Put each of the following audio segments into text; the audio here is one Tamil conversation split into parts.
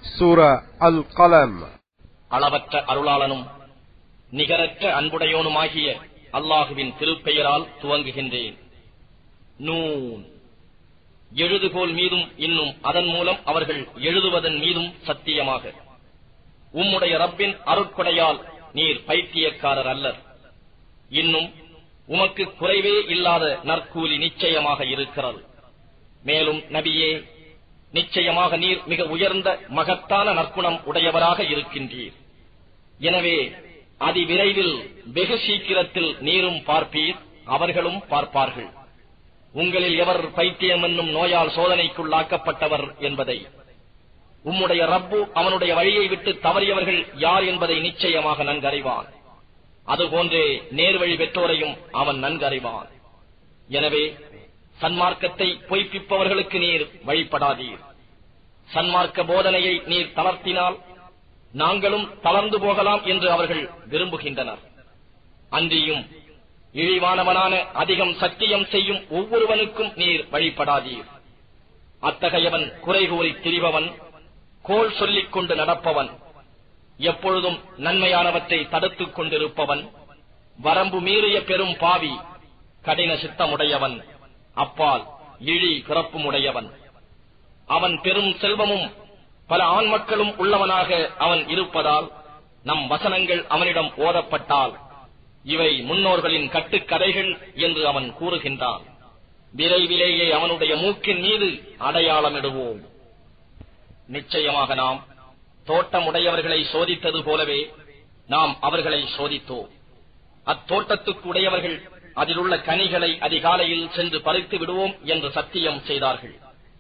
சூரா அல் கலம். அளவற்ற அருளாளனும் நிகரற்ற அன்புடையோனுமாகிய அல்லாஹுவின் திருப்பெயரால் துவங்குகின்றேன். நூன். எழுதுகோல் மீதும் இன்னும் அதன் மூலம் அவர்கள் எழுதுவதன் மீதும் சத்தியமாக. உம்முடைய ரப்பின் அருட்கொடையால் நீர் பைத்தியக்காரர் அல்லர். இன்னும் உமக்கு குறைவே இல்லாத நற்கூலி நிச்சயமாக இருக்கிறது. மேலும் நபியே, நிச்சயமாக நீர் மிக உயர்ந்த மகத்தான நற்குணம் உடையவராக இருக்கின்றீர். எனவே அதிவிரைவில் வெகு சீக்கிரத்தில் நீரும் பார்ப்பீர், அவர்களும் பார்ப்பார்கள். உங்களில் எவர் பைத்தியம் என்னும் நோயால் சோதனைக்குள்ளாக்கப்பட்டவர் என்பதை, உம்முடைய ரப்பு அவனுடைய வழியை விட்டு தவறியவர்கள் யார் என்பதை நிச்சயமாக நன்கறிவான். அதுபோன்றே நேர்வழி பெற்றோரையும் அவன் நன்கறிவான். எனவே சன்மார்க்கத்தை பொய்ப்பிப்பவர்களுக்கு நீர் வழிபடாதீர். சன்மார்க்க போதனையை நீர் தளர்த்தினால் நாங்களும் தளர்ந்து போகலாம் என்று அவர்கள் விரும்புகின்றனர். அன்றியும் இழிவானவனான அதிகம் சத்தியம் செய்யும் ஒவ்வொருவனுக்கும் நீர் வழிபடாதீர். அத்தகையவன் குறை கூறி திரிபவன், கோள் சொல்லிக் கொண்டு நடப்பவன், எப்பொழுதும் நன்மையானவற்றை தடுத்துக் கொண்டிருப்பவன், வரம்பு மீறிய பெரும் பாவி, கடின சித்தமுடையவன், அப்பால் இழி பிறப்புமுடையவன். அவன் பெரும் செல்வமும் பல ஆண் மக்களும் உள்ளவனாக அவன் இருப்பதால் நம் வசனங்கள் அவனிடம் ஓதப்பட்டால் இவை முன்னோர்களின் கட்டுக்கதைகள் என்று அவன் கூறுகின்றான். விரைவிலேயே அவனுடைய மூக்கின் மீது அடையாளமிடுவோம். நிச்சயமாக நாம் தோட்டமுடையவர்களை சோதித்தது போலவே நாம் அவர்களை சோதித்தோம். அத்தோட்டத்துக்கு உடையவர்கள் அதிலுள்ள கனிகளை அதிகாலையில் சென்று பறித்து விடுவோம் என்று சத்தியம் செய்தார்கள்.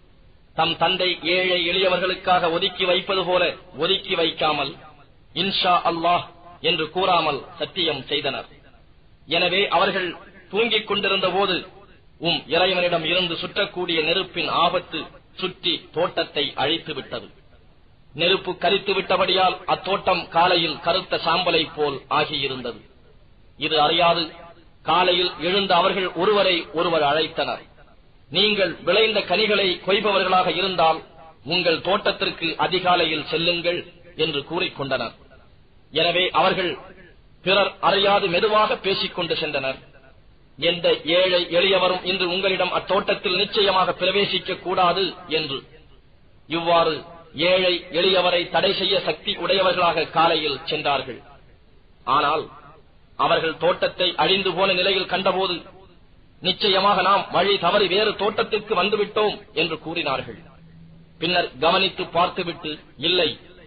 தம் தந்தை ஏழை எளியவர்களுக்காக ஒதுக்கி வைப்பது போல ஒதுக்கி வைக்காமல் இன்ஷா அல்லாஹ் என்று கூறாமல் சத்தியம் செய்தனர். எனவே அவர்கள் தூங்கிக் கொண்டிருந்த போது இறைவனிடம் இருந்து சுற்றக்கூடிய நெருப்பின் ஆபத்து சுற்றி தோட்டத்தை அழித்து விட்டது. நெருப்பு கரித்து விட்டபடியால் அத்தோட்டம் காலையில் கருத்த சாம்பலை போல் ஆகியிருந்தது. இது அறியாது காலையில் எழுந்த அவர்கள் ஒருவரை ஒருவர் அழைத்தனர். நீங்கள் விளைந்த கனிகளை கொய்பவர்களாக இருந்தால் உங்கள் தோட்டத்திற்கு அதிகாலையில் செல்லுங்கள் என்று கூறிக்கொண்டனர். எனவே அவர்கள் பிறர் அறியாது மெதுவாக பேசிக் கொண்டு சென்றனர். எந்த ஏழை எளியவரும் இன்று உங்களிடம் அத்தோட்டத்தில் நிச்சயமாக பிரவேசிக்க கூடாது என்று. இவ்வாறு ஏழை எளியவரை தடை செய்ய சக்தி உடையவர்களாக காலையில் சென்றார்கள். ஆனால் அவர்கள் தோட்டத்தை அழிந்து போன நிலையில் கண்டபோது நிச்சயமாக நாம் வழி தவறி வேறு தோட்டத்திற்கு வந்துவிட்டோம் என்று கூறினார்கள். பின்னர் கவனித்து பார்த்துவிட்டு, இல்லை,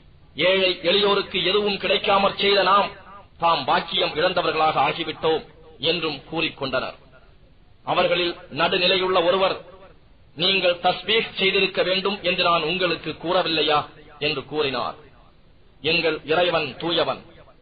ஏழை எளியோருக்கு எதுவும் கிடைக்காமற் செய்த நாம் தாம் பாக்கியம் இழந்தவர்களாக ஆகிவிட்டோம் என்றும் கூறிக்கொண்டனர். அவர்களில் நடுநிலையுள்ள ஒருவர், நீங்கள் தஸ்பீஹ் செய்திருக்க வேண்டும் என்று நான் உங்களுக்கு கூறவில்லையா என்று கூறினார். எங்கள் இறைவன் தூயவன்,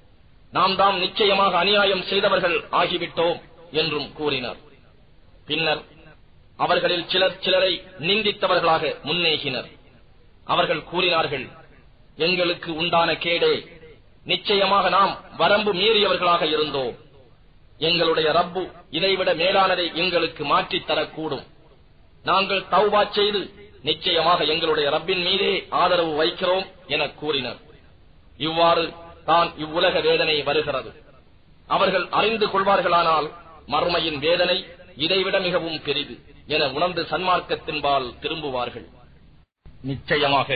நாம் தாம் நிச்சயமாக அநியாயம் செய்தவர்கள் ஆகிவிட்டோம் என்றும் கூறினர். பின்னர் அவர்களில் சிலரை நிந்தித்தவர்களாக முன்னேகினர். அவர்கள் கூறினார்கள், எங்களுக்கு உண்டான கேடே, நிச்சயமாக நாம் வரம்பு மீறியவர்களாக இருந்தோம். எங்களுடைய ரப்பு இதைவிட மேலானதை எங்களுக்கு மாற்றித்தரக்கூடும். நாங்கள் தௌபா செய்து நிச்சயமாக எங்களுடைய ரப்பின் மீதே ஆதரவு வைக்கிறோம் என கூறினர். இவ்வாறு தான் இவ்வுலக வேதனை வருகிறது. அவர்கள் அறிந்து கொள்வார்களானால் மறுமையின் வேதனை இதைவிட மிகவும் பெரிது என உணர்ந்து சன்மார்க்கத்தின்பால் திரும்புவார்கள். நிச்சயமாக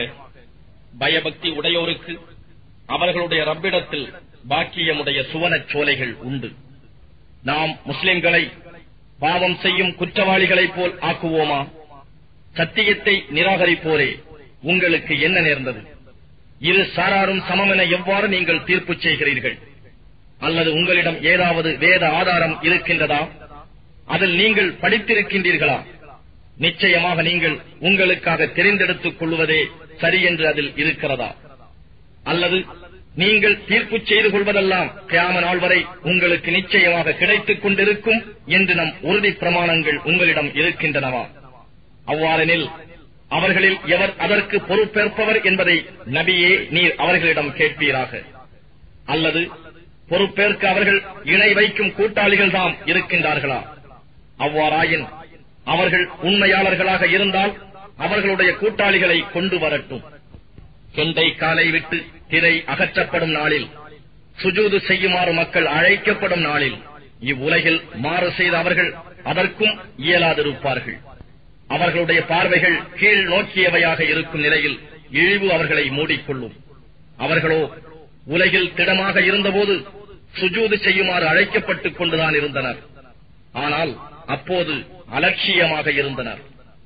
பயபக்தி உடையோருக்கு அவர்களுடைய ரப்பிடத்தில் பாக்கியமுடைய சுவனச் சோலைகள் உண்டு. நாம் முஸ்லிம்களை பாவம் செய்யும் குற்றவாளிகளைப் போல் ஆக்குவோமா? சத்தியத்தை நிராகரிப்போரே, உங்களுக்கு என்ன நேர்ந்தது? இரு சாராரும் சமமென எவ்வாறு நீங்கள் தீர்ப்பு செய்கிறீர்கள்? அல்லது உங்களிடம் ஏதாவது வேத ஆதாரம் இருக்கின்றதா? அதில் நீங்கள் படித்திருக்கின்றீர்களா? நிச்சயமாக நீங்கள் உங்களுக்காக தெரிந்தெடுத்துக் கொள்வதே சரி என்று அதில் இருக்கிறதா? அல்லது நீங்கள் தீர்ப்பு செய்து கொள்வதெல்லாம் கியாம நாள் வரை உங்களுக்கு நிச்சயமாக கிடைத்துக் கொண்டிருக்கும் என்று நம் உறுதி பிரமாணங்கள் உங்களிடம் இருக்கின்றனவா? அவ்வாறெனில் அவர்களில் எவர் அதற்கு பொறுப்பேற்பவர் என்பதை நபியே நீர் அவர்களிடம் கேட்பீராக. அல்லது பொறுப்பேற்க அவர்கள் இணை வைக்கும் கூட்டாளிகள் தாம் இருக்கின்றார்களா? அவ்வாறாயின் அவர்கள் உண்மையாளர்களாக இருந்தால் அவர்களுடைய கூட்டாளிகளை கொண்டு வரட்டும். கெண்டை காலை விட்டு திரை அகற்றப்படும் நாளில், சுஜூது செய்யுமாறு மக்கள் அழைக்கப்படும் நாளில், இவ்வுலகில் மாறு செய்த அவர்கள் அதற்கும் இயலாதிருப்பார்கள். அவர்களுடைய பார்வைகள் கீழ் நோக்கியவையாக இருக்கும் நிலையில் இழிவு அவர்களை மூடிக்கொள்ளும். அவர்களோ உலகில் திடமாக இருந்தபோது சுஜூது செய்யுமாறு அழைக்கப்பட்டுக் கொண்டுதான் இருந்தனர். ஆனால் அப்போது அலட்சியமாக இருந்தனர்.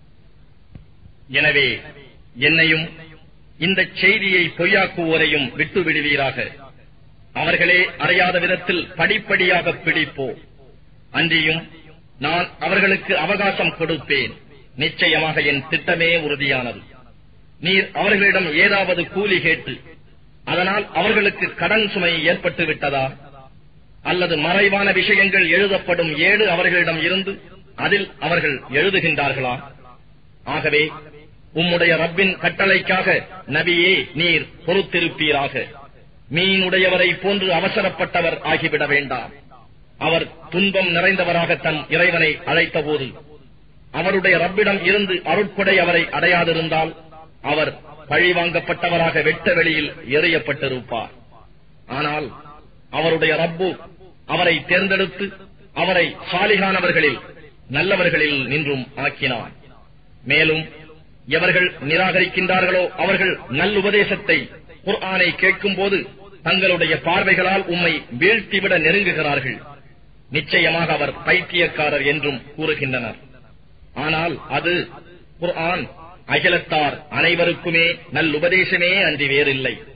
எனவே என்னையும் இந்த செய்தியை பொய்யாக்குவோரையும் விட்டுவிடுவீராக. அவர்களே அறியாத விதத்தில் படிப்படியாக பிடிப்போ. அன்றியும் நான் அவர்களுக்கு அவகாசம் கொடுப்பேன். நிச்சயமாக என் திட்டமே உறுதியானது. நீர் அவர்களிடம் ஏதாவது கூலி கேட்டு அதனால் அவர்களுக்கு கடன் சுமை ஏற்பட்டு விட்டதா? அல்லது மறைவான விஷயங்கள் எழுதப்படும் ஏடு அவர்களிடம் இருந்து அதில் அவர்கள் எழுதுகின்றார்களா? ஆகவே உம்முடைய ரப்பின் கட்டளைக்காக நபியே நீர் பொறுத்திருப்பீராக. மீனுடையவரை போன்று அவசரப்பட்டவர் ஆகிவிட வேண்டாம். அவர் துன்பம் நிறைந்தவராக தன் இறைவனை அழைத்தபோது அவருடைய ரப்பிடம் இருந்து அருட்கொடை அவரை அடையாதிருந்தால் அவர் பழிவாங்கப்பட்டவராக வெட்ட வெளியில் எறியப்பட்டிருப்பார். ஆனால் அவருடைய ரப்பு அவரை தேர்ந்தெடுத்து அவரை சாலிகானவர்களில் நல்லவர்களில் நின்றும் ஆக்கினார். மேலும் எவர்கள் நிராகரிக்கின்றார்களோ அவர்கள் நல்லுபதேசத்தை குர்ஆனை கேட்கும் போது தங்களுடைய பார்வைகளால் உம்மை வீழ்த்திவிட நெருங்குகிறார்கள். நிச்சயமாக அவர் பைத்தியக்காரர் என்றும் கூறுகின்றனர். ஆனால் அது குர்ஆன் அகிலத்தார் அனைவருக்குமே நல்லுபதேசமே அன்றி வேறில்லை.